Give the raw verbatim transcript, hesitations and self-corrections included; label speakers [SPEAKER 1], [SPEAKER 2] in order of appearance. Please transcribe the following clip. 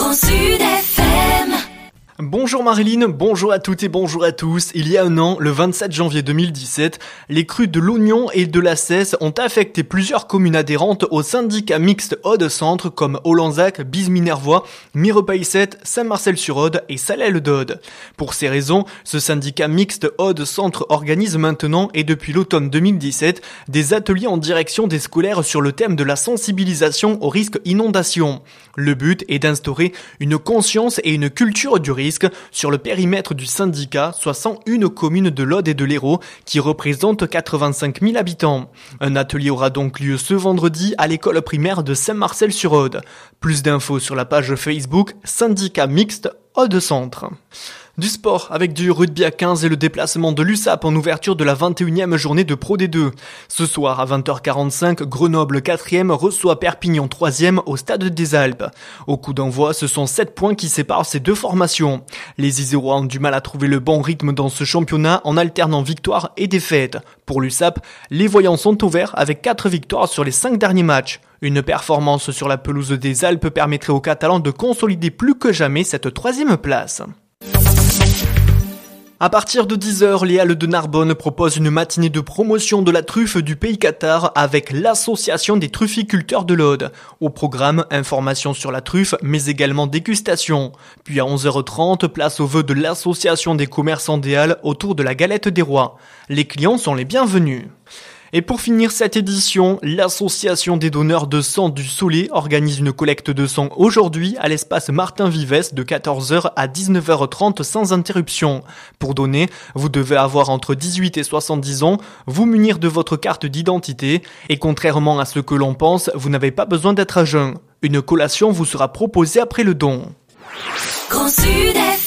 [SPEAKER 1] Grand Sud F M.
[SPEAKER 2] Bonjour Marilyn, bonjour à toutes et bonjour à tous. Il y a un an, le vingt-sept janvier deux mille dix-sept, les crues de l'Oignon et de la Cesse ont affecté plusieurs communes adhérentes au syndicat mixte Aude-Centre comme Ollanzac, Bise-Minervois, Mirepaillet, Saint-Marcel-sur-Aude et Salelles-d'Aude. Pour ces raisons, ce syndicat mixte Aude-Centre organise maintenant et depuis l'automne deux mille dix-sept des ateliers en direction des scolaires sur le thème de la sensibilisation au risque inondation. Le but est d'instaurer une conscience et une culture du risque sur le périmètre du syndicat, soit cent une communes de l'Aude et de l'Hérault qui représentent quatre-vingt-cinq mille habitants. Un atelier aura donc lieu ce vendredi à l'école primaire de Saint-Marcel-sur-Aude. Plus d'infos sur la page Facebook Syndicat mixte Aude-Centre. Du sport avec du rugby à quinze et le déplacement de l'U S A P en ouverture de la vingt et unième journée de Pro D deux. Ce soir à vingt heures quarante-cinq, Grenoble quatrième reçoit Perpignan troisième au Stade des Alpes. Au coup d'envoi, ce sont sept points qui séparent ces deux formations. Les Isérois ont du mal à trouver le bon rythme dans ce championnat en alternant victoires et défaites. Pour l'U S A P, les voyants sont ouverts avec quatre victoires sur les cinq derniers matchs. Une performance sur la pelouse des Alpes permettrait aux Catalans de consolider plus que jamais cette troisième place. À partir de dix heures, les Halles de Narbonne proposent une matinée de promotion de la truffe du pays Cathare avec l'association des trufficulteurs de l'Aude. Au programme, information sur la truffe, mais également dégustation. Puis à onze heures trente, place au vœu de l'association des commerçants des Halles autour de la galette des rois. Les clients sont les bienvenus. Et pour finir cette édition, l'association des donneurs de sang du Soleil organise une collecte de sang aujourd'hui à l'espace Martin Vives de quatorze heures à dix-neuf heures trente sans interruption. Pour donner, vous devez avoir entre dix-huit et soixante-dix ans, vous munir de votre carte d'identité et contrairement à ce que l'on pense, vous n'avez pas besoin d'être à jeun. Une collation vous sera proposée après le don.
[SPEAKER 1] Grand Sud F M.